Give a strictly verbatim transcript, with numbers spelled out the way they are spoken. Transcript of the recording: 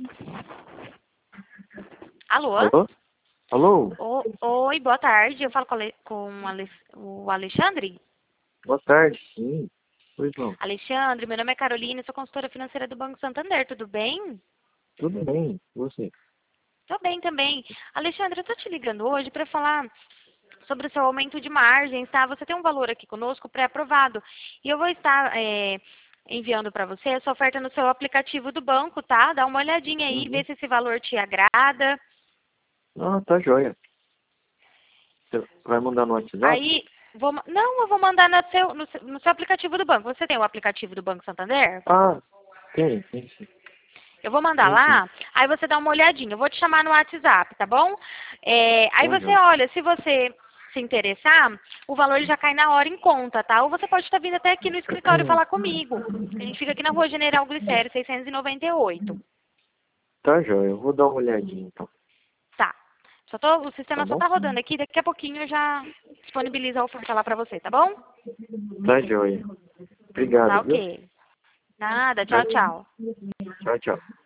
Alô? Alô? Alô? O- Oi, boa tarde. Eu falo com, Ale- com Ale- o Alexandre? Boa tarde, sim. Pois não. Alexandre, meu nome é Carolina, sou consultora financeira do Banco Santander, tudo bem? Tudo bem, e você? Tô bem também. Alexandre, eu tô te ligando hoje para falar sobre o seu aumento de margens, tá? Você tem um valor aqui conosco pré-aprovado e eu vou estar é, enviando para você essa oferta no seu aplicativo do banco, tá? Dá uma olhadinha aí, Uhum. vê se esse valor te agrada. Ah, tá joia. Você vai mandar no WhatsApp? Aí, vou, ma- não, eu vou mandar no seu, no, seu, no seu aplicativo do banco. Você tem o aplicativo do Banco Santander? Ah, tem, tem sim. Eu vou mandar Tem sim. lá, aí você dá uma olhadinha. Eu vou te chamar no WhatsApp, tá bom? É, aí Tá você joia. olha, se você se interessar, o valor ele já cai na hora em conta, tá? Ou você pode estar vindo até aqui no escritório falar comigo. A gente fica aqui na rua General Glicério, seiscentos e noventa e oito. Tá joia, eu vou dar uma olhadinha então. Tá. Só tô, o Tá sistema só bom? tá rodando aqui, daqui a pouquinho eu já disponibilizo a oferta lá pra você, tá bom? Tá joia. Tá Obrigado, viu? ok. Nada, Tá. tchau, tchau. Tchau, tchau.